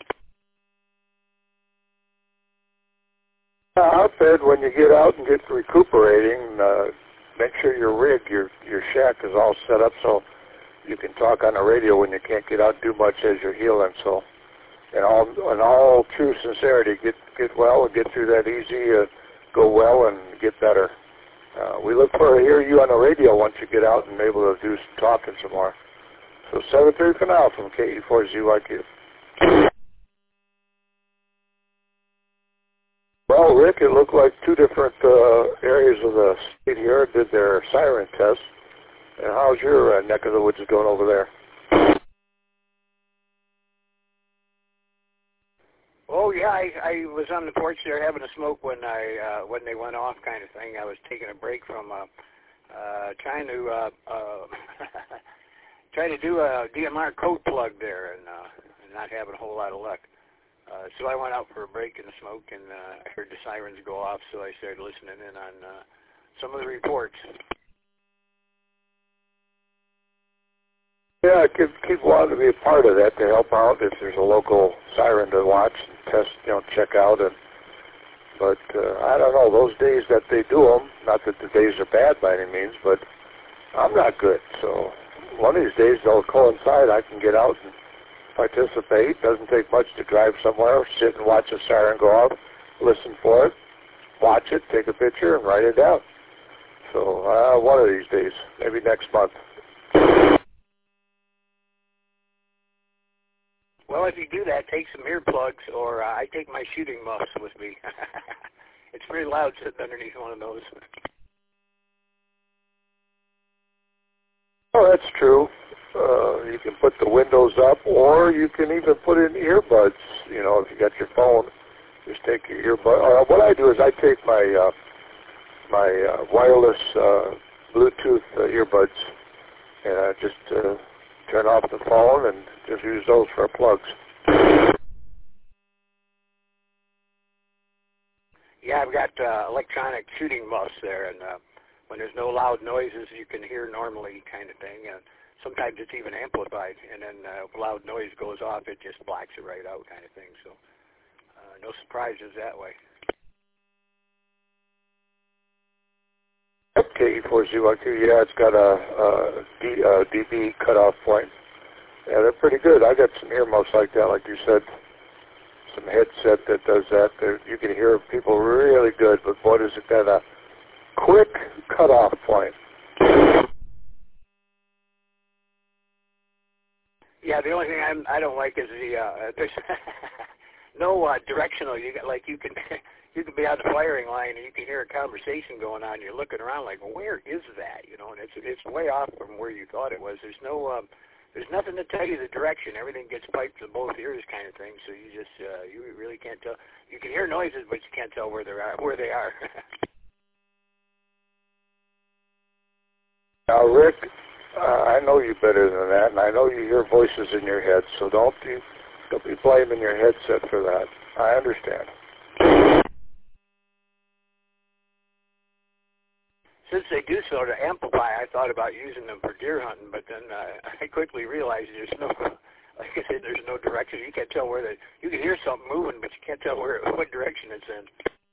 Uh, Arpad, when you get out and get recuperating, uh, make sure your rig, your your shack is all set up so you can talk on the radio when you can't get out and do much as you're healing. So, in all in all true sincerity, get get well and get through that easy. Uh, go well and get better. Uh, we look forward to hearing you on the radio once you get out and able to do some talking some more. So seven three for now from K E four Z Y Q. Well, Rick, it looked like two different uh, areas of the state here did their siren test. And how's your uh, neck of the woods going over there? Oh yeah, I, I was on the porch there having a smoke when I uh, when they went off, kind of thing. I was taking a break from uh, uh, trying to uh, uh, trying to do a D M R code plug there, and, uh, and not having a whole lot of luck. Uh, so I went out for a break in the smoke, and uh, I heard the sirens go off, so I started listening in on uh, some of the reports. Yeah, keep, keep wanting to be a part of that to help out if there's a local siren to watch and test, you know, check out. And But uh, I don't know, those days that they do them, not that the days are bad by any means, but I'm not good. So one of these days they'll coincide. I can get out and participate. Doesn't take much to drive somewhere, sit and watch a siren go off, listen for it, watch it, take a picture, and write it down. So uh, one of these days, maybe next month. Well, if you do that, take some earplugs, or uh, I take my shooting muffs with me. it's pretty loud sitting underneath one of those. Oh, that's true. Uh, you can put the windows up, or you can even put in earbuds. You know, if you got your phone, just take your earbud. Uh, what I do is I take my uh, my uh, wireless uh, Bluetooth uh, earbuds, and I just uh, turn off the phone and just use those for plugs. Yeah, I've got uh, electronic shooting muffs there, and uh, when there's no loud noises, you can hear normally kind of thing. And sometimes it's even amplified, and then uh, loud noise goes off, it just blacks it right out kind of thing. So uh, no surprises that way. K E four Z Y Q, yeah, it's got a, a D, uh, D B cutoff point. Yeah, they're pretty good. I got some earmuffs like that, like you said, some headset that does that. They're, you can hear people really good, but boy, does it got a quick cutoff point. Yeah, the only thing I'm, I don't like is the uh, there's no uh, directional. You got like you can. You can be on the firing line and you can hear a conversation going on. You're looking around like, well, where is that? You know, and it's it's way off from where you thought it was. There's no, um, there's nothing to tell you the direction. Everything gets piped to both ears, kind of thing. So you just, uh, you really can't tell. You can hear noises, but you can't tell where they are. Where they are. Now, Rick, uh, I know you better than that, and I know you hear voices in your head. So don't be, don't be blaming your headset for that. I understand. Since they do sort of amplify, I thought about using them for deer hunting, but then uh, I quickly realized there's no, like I said, there's no direction. You can't tell where they. You can hear something moving, but you can't tell where what direction it's in.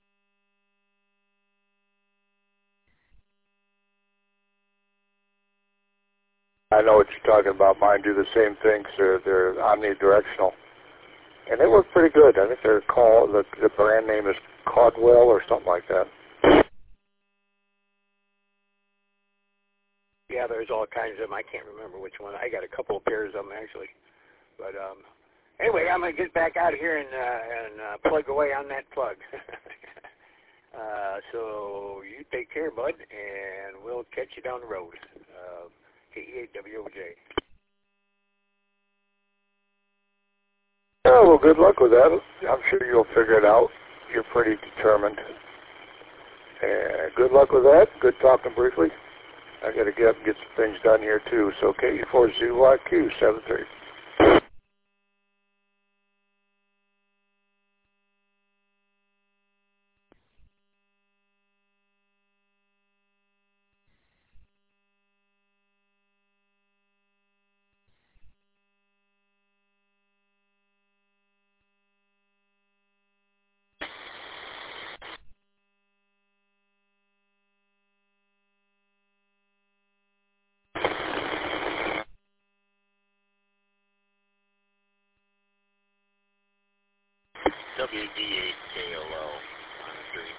I know what you're talking about. Mine do the same thing. They're they're omnidirectional, and they work pretty good. I think they're called the the brand name is Caldwell or something like that. Yeah, there's all kinds of them. I can't remember which one. I got a couple of pairs of them, actually. But um, anyway, I'm going to get back out of here and, uh, and uh, plug away on that plug. uh, so you take care, bud, and we'll catch you down the road. Uh, K E eight W O J. Oh, well, good luck with that. I'm sure you'll figure it out. You're pretty determined. And good luck with that. Good talking briefly. I got to get up and get some things done here, too. So K E four Z Y Q seven three. W D eight K O L on the street.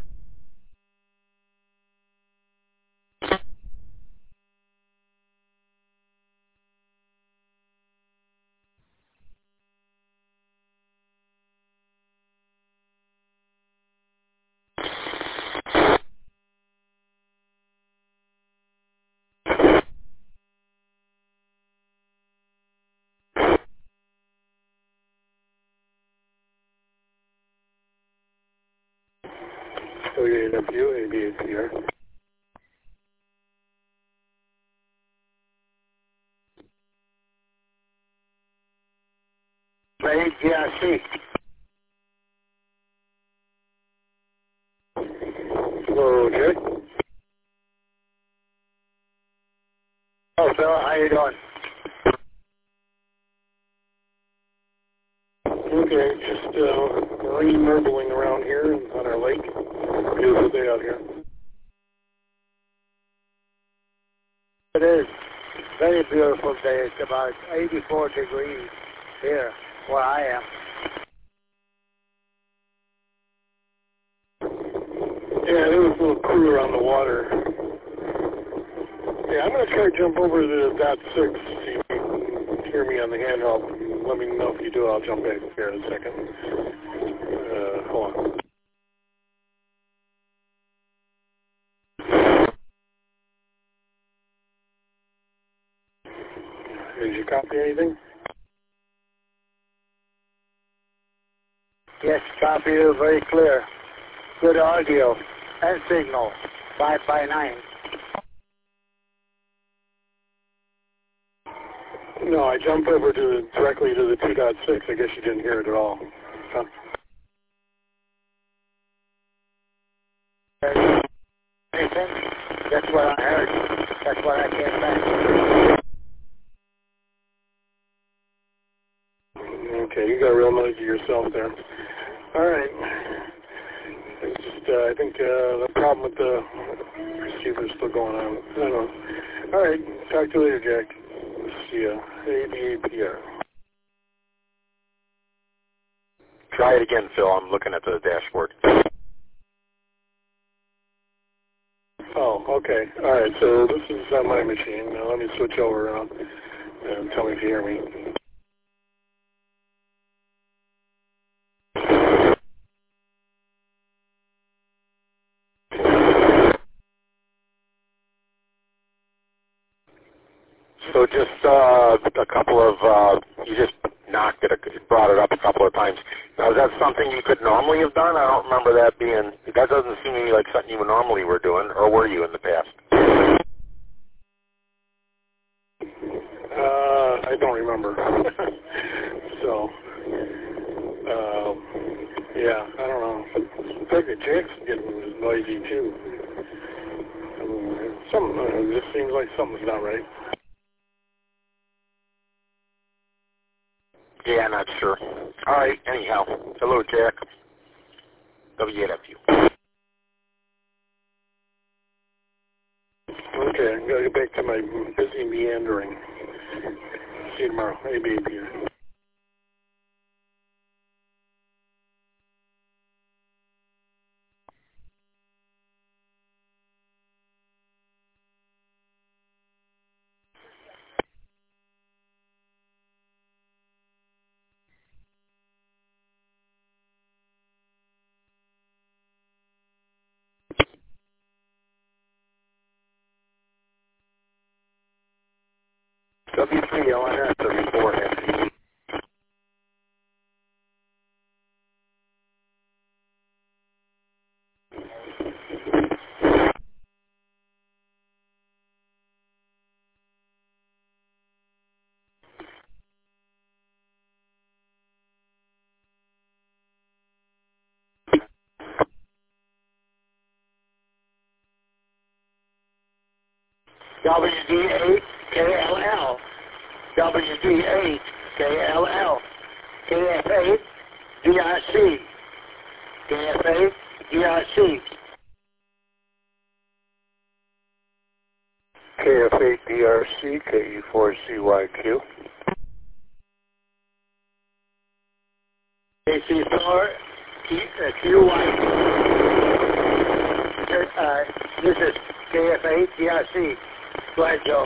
W A W, A B A T R. Ready? Yeah, I see. Hello, Jay. Oh, Phil, how you doing? Okay, just uh, rain marbling around here on our lake. Beautiful day out here. It is. Very beautiful day. It's about eighty-four degrees here where I am. Yeah, it was a little cooler on the water. Yeah, I'm going to try to jump over to dot six, see if you can hear me on the handheld. Let me know if you do. I'll jump back here in a second. Uh, hold on. Did you copy anything? Yes, copy you very clear. Good audio and signal. five by nine. No, I jumped over to the, directly to the two point six. I guess you didn't hear it at all. Huh? Anything? That's what I heard. That's what I came back. Okay, you got real noisy yourself there. All right. It's just, uh, I think uh, the problem with the receiver is still going on. I don't know. All right. Talk to you later, Jack. See ya. A B A P R. Try it again, Phil. I'm looking at the dashboard. Oh, okay. All right. So this is on my machine. Now let me switch over uh, and tell me if you hear me. So just uh, a couple of, uh, you just knocked it, brought it up a couple of times. Now, is that something you could normally have done? I don't remember that being, that doesn't seem to me like something you normally were doing, or were you in the past? Uh, I don't remember. so, um, yeah, I don't know. I think the Jack's getting noisy too. I mean, something, uh, it just seems like something's not right. Yeah, not sure. All right, anyhow. Hello, Jack. W eight F U. Okay, I'm going to get back to my busy meandering. See you tomorrow. A B A P R. W three L N S, the report F C. W D eight K L L. W D eight K L L. K F eight D R C. K F eight D R C. K F eight D R C, K E four C Y Q. K C four Q Y. Uh, this is K F eight D R C. Go ahead, Joe.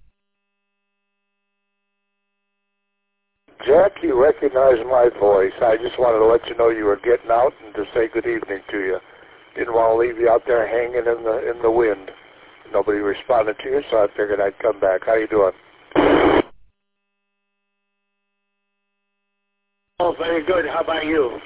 Jack, you recognize my voice. I just wanted to let you know you were getting out and to say good evening to you. Didn't want to leave you out there hanging in the in the wind. Nobody responded to you, so I figured I'd come back. How you doing? Oh, very good. How about you?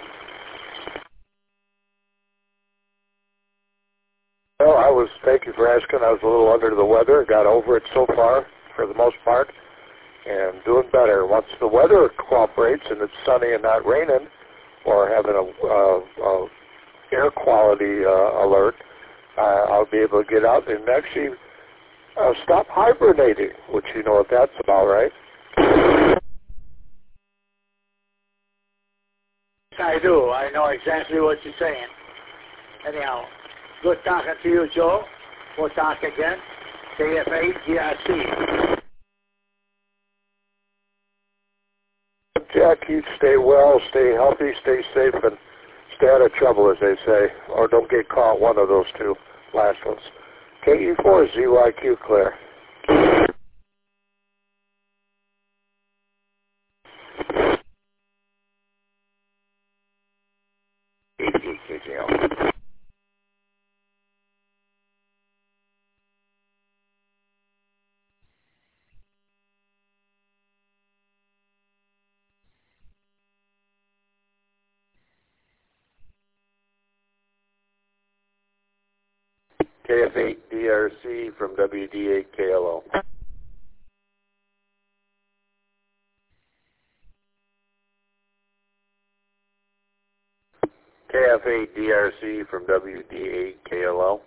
Well, I was, thank you for asking. I was a little under the weather. Got over it so far, for the most part, and doing better. Once the weather cooperates and it's sunny and not raining, or having a, uh, a air quality uh, alert, uh, I'll be able to get out and actually uh, stop hibernating, which you know what that's about, right? I do. I know exactly what you're saying. Anyhow, good talking to you, Joe. We'll talk again. K F eight D R C. Jack, you stay well, stay healthy, stay safe, and stay out of trouble, as they say, or don't get caught, one of those two last ones. K E four Z Y Q, clear. eighty-eight K J L. K F eight D R C from W D eight K L O. K F eight D R C from W D eight K L O.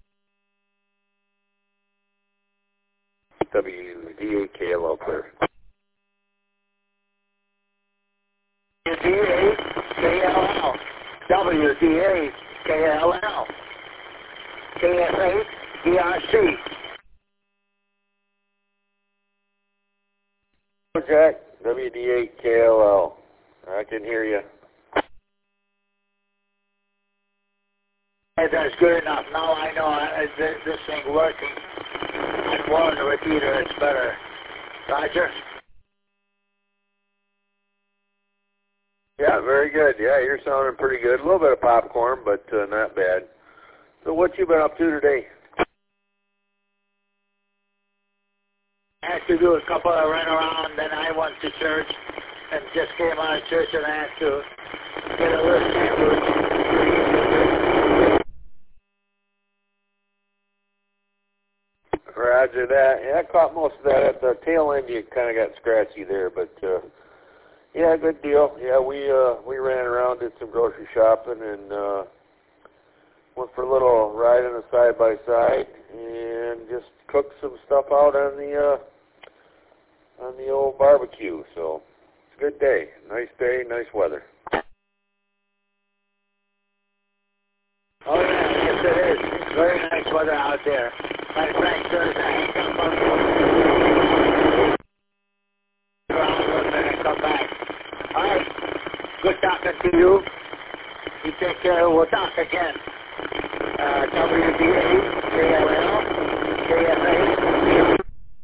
W D eight K L O clear. W D eight K L L. W D eight K L L. K F eight D R C. Jack, W D eight K L L. I can hear you. That's good enough. Now I know I, this, this thing working. I'm warning the repeater, it's better. Roger? Yeah, very good. Yeah, you're sounding pretty good. A little bit of popcorn, but uh, not bad. So what you been up to today? I had to do a couple of run around, then I went to church and just came out of church and I had to get a little sandwich. Roger that. Yeah, I caught most of that. At the tail end, you kind of got scratchy there, but uh, yeah, good deal. Yeah, we uh, we ran around, did some grocery shopping, and uh, went for a little ride on a side by side, and just cooked some stuff out on the uh, on the old barbecue. So it's a good day, nice day, nice weather. Oh yeah, yes it is. It's very nice weather out there. My friend says I come up and come back. All right, good talking to you. You take care. We'll talk again. Uh, W D eight K L L K F eight.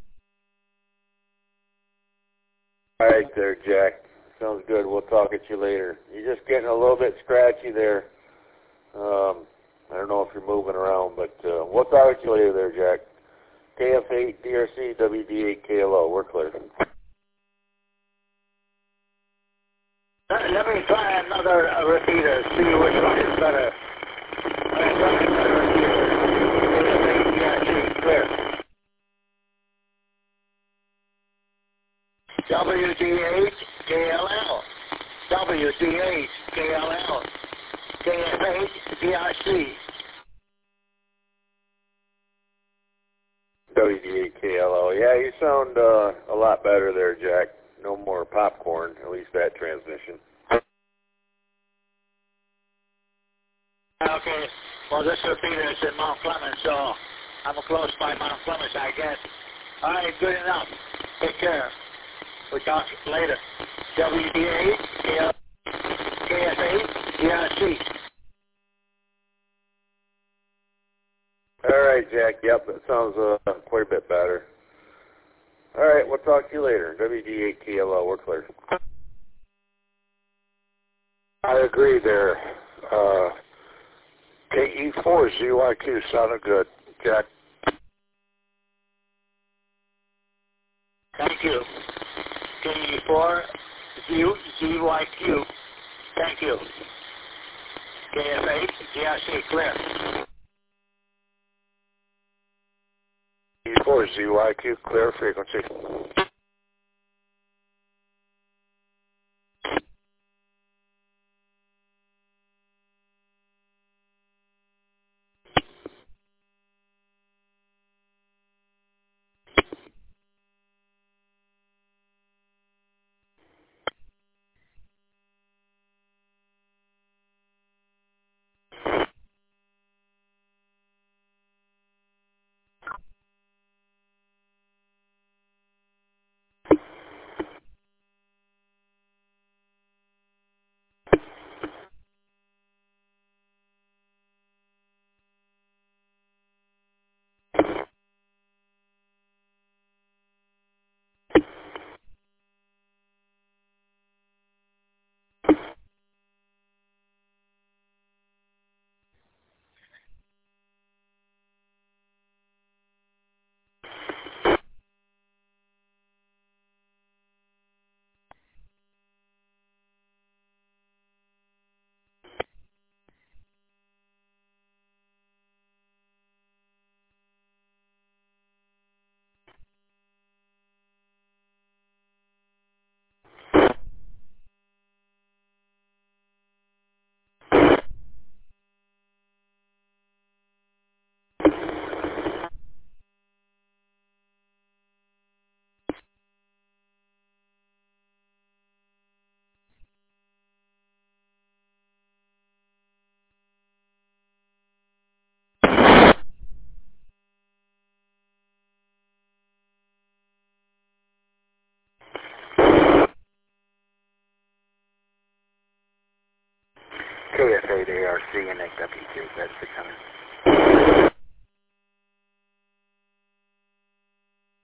All right there, Jack. Sounds good. We'll talk at you later. You're just getting a little bit scratchy there. Um, I don't know if you're moving around, but uh, we'll talk at you later there, Jack. K F eight D R C, W D eight K L O. We're clear. Let, let me try another uh, repeater, see which one is better. Let me try another repeater. K F eight D R C, clear. W D eight K L L. W D eight K L L. K F eight D R C. W D eight K L O. Yeah, you sound uh, a lot better there, Jack. No more popcorn, at least that transmission. Okay. Well, this repeater is in Mount Clemens, so I'm close by Mount Clemens, I guess. All right, good enough. Take care. We'll talk later. W D eight K F eight D R C. All right, Jack. Yep, that sounds uh, quite a bit better. All right, we'll talk to you later. W D eight K L O, we're clear. I agree there. Uh, K E four Z Y Q sounded good, Jack. Thank you. K E four Z Y Q. Thank you. K F eight D R C, clear. K E four Z Y Q, clear frequency. K F eight A R C and N W two, that's the kind of